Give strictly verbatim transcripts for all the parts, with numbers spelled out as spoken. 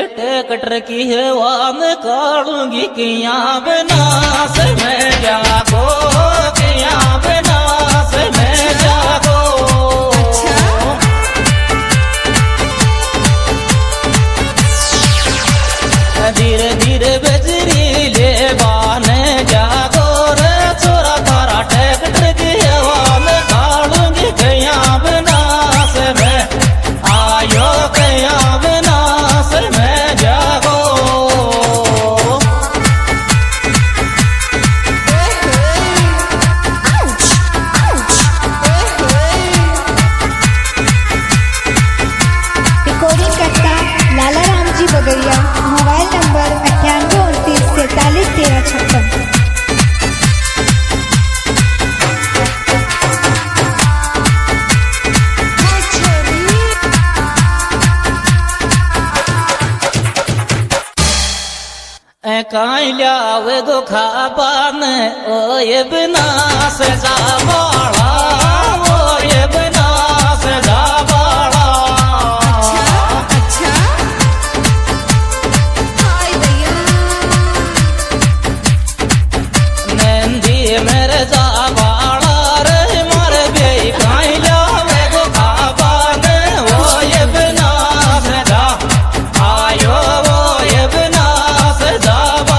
Tractor की हवा में काढ़ूंगी किया बिना से मैं जागो किया बिना से मैं जागो। धीरे धीरे बजरी ले बाने जागो रे छोरा थारा ट्रैक्टर की हवा में काढ़ूंगी किया बिना से मैं आयो किया बिना से मैं जागो। रिकॉर्डिंग करता लाला राम जी बगड़िया। मोबाइल नंबर अट्ठानवे उनतीस सैतालीस तेरह छप्पन। काई लियावे दो खाबान ओ ये बिना से जावाड़ा ओ ये बिना से जावाड़ा। अच्छा हाय भैया नंदी मेरे जावाड़ा रे मर गई काई लियावे दो खाबान ओ ये बिना से जा आयो वो ये बिना से जा।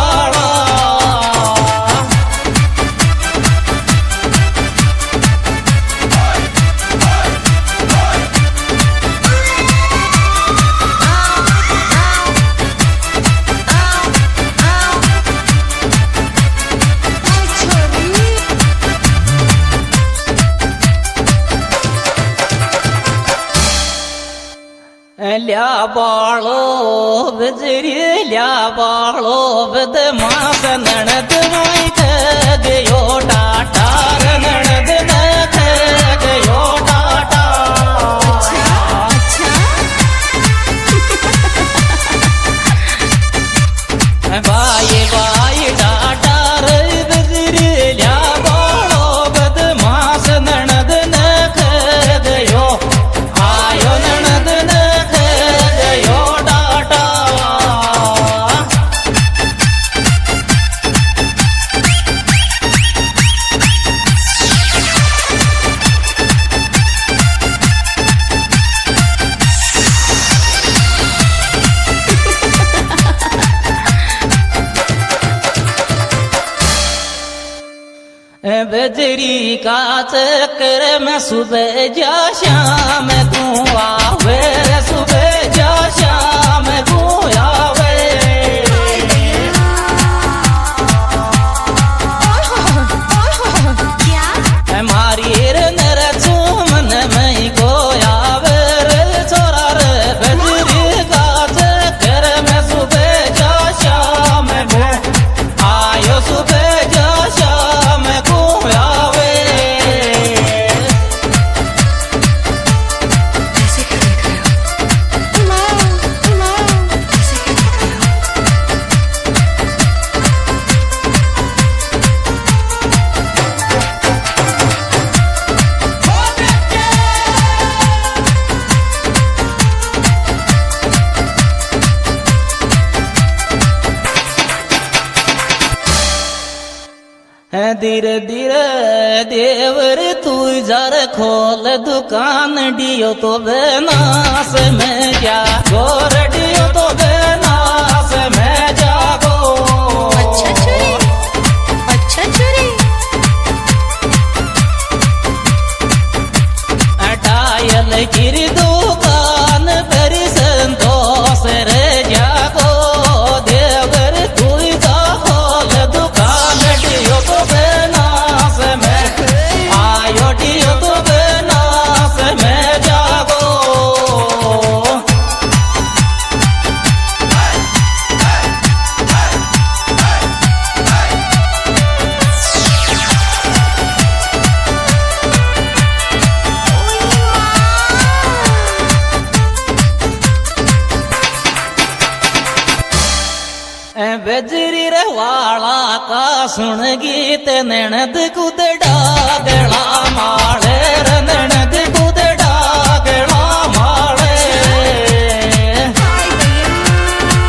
ल्या बालो बजरी ल्या बालो बद मास ननद माई गयो टाटा ननद न गयो टाटा। बाई बाई टाटा रे बजरी ल्या बालो बद मास ननद न गयो आयो ननद न गयो टाटा। बजरी का चक्कर में सुबह जा शाम तू आवे सुबह जा शाम तू आवे। क्या हमारी नर चुमन में को आवे रे छोरा रे बजरी का चक्कर में सुबह जा शाम को आयो सुबह जा शाम को आवे। धीरे धीरे देवर तू जर खोल दुकान डियो तो बेनास में क्या गोर डियो तो बेनास में जागो। अच्छा चुरी अच्छा चुरी टायल गिरी दुकान पर संतोष रे जागो। देवर तू जा खोल दुकान डियो तो बेनास में आयो डियो तो बेनास में जागो। बजरी रवाला का सुन गीत ननद कुद डागला माले ननद कुद डागला माले।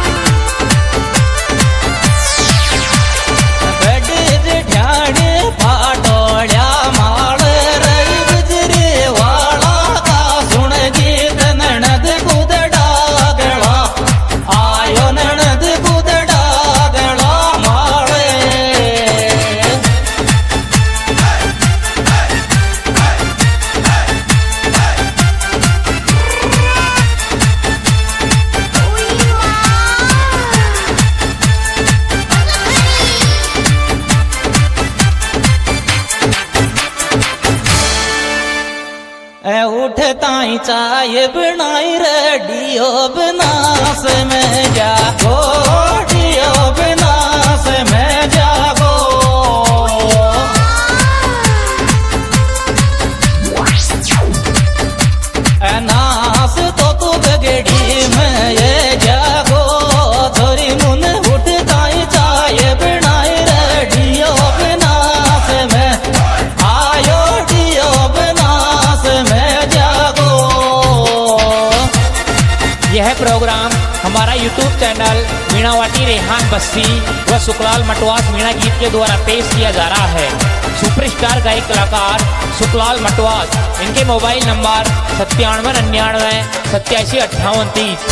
ताई चाय बनाई रेडियो बनास में जागो डियो बनास में जागो नास तो तू बगड़ी में ये जागो थोड़ी मुन उठ ताई चाय बनाई रेडियो बनास में आयो डियो बनास में जागो। यह प्रोग्राम हमारा यूट्यूब चैनल मीणावाटी रेहान बस्सी व सुखलाल मटवास मीणा गीत के द्वारा पेश किया जा रहा है। सुपरस्टार गायक कलाकार सुखलाल मटवास, इनके मोबाइल नंबर सत्तानवे निन्यानवे सत्यासी अट्ठावन तीस।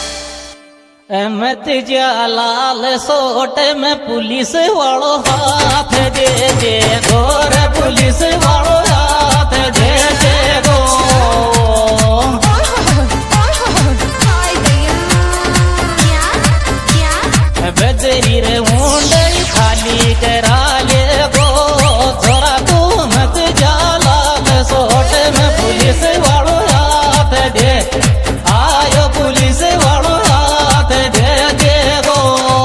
अहमद जलाल सोट में पुलिस वालों हाथ दे दे गोर पुलिस वालों हाथ दे दे गो बजरी रे मुंडई खाली करा ले गो थोड़ा तू मत जलाल सोट में पुलिस वालों हाथ दे आयो पुलिस वालों हाथ दे दे गो।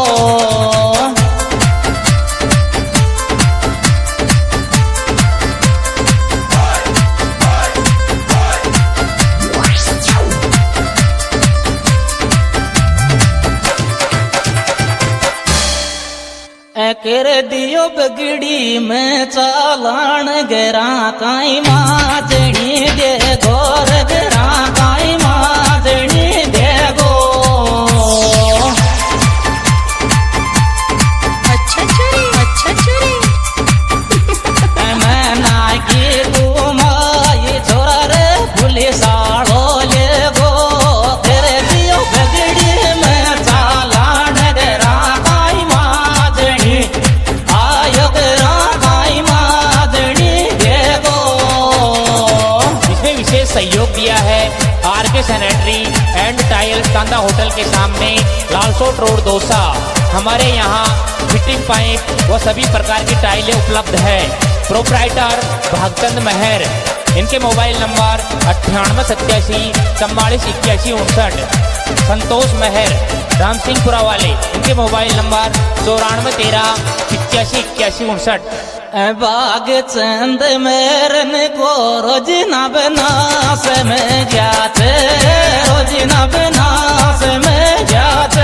कर दियो बगड़ी में चालान गरा काई माजनी दे गोर गरा काई माजनी दे गो। अच्छा चुरी अच्छा चुरी मैं नागी तू माई छोरा रे पुलिस आड़ो ले गो कर दियो बगड़ी में चालान गरा काई माजनी आयो गरा काई माजनी दे गो। इसमें विशेष सहयोग दिया है R K sanitary and tile Kanda hotel के सामने लालसोट रोड दोसा। हमारे यहाँ फिटिंग पाइप व सभी प्रकार की टाइलें उपलब्ध है। प्रोप्राइटर भागचंद महर, इनके मोबाइल नंबर अट्ठानवे सत्यासी चौवालीस इक्यासी उनसठ। संतोष महर राम सिंहपुरा वाले, इनके मोबाइल नंबर चौरानवे तेरह पिचासी इक्यासी उनसठ। बाग चंद मेरन को रोजना बनास में जाते रोजना बनास में जाते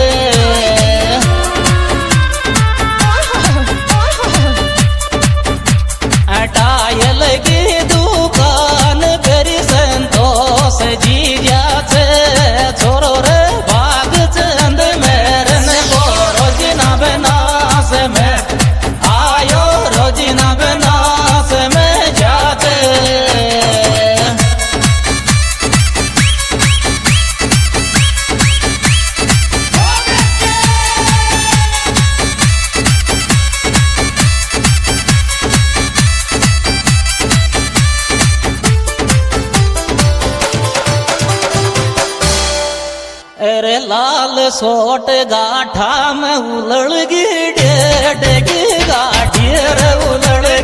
टायल की दुकान करी संतोष जी जाते छोरो रे बाग चंद मेरन को रोजना बनास में आयो रोजना बनास में जाते। अरे लाल सोट गाठा में उलड़ गी डेढ़ की गाठी रे उलड़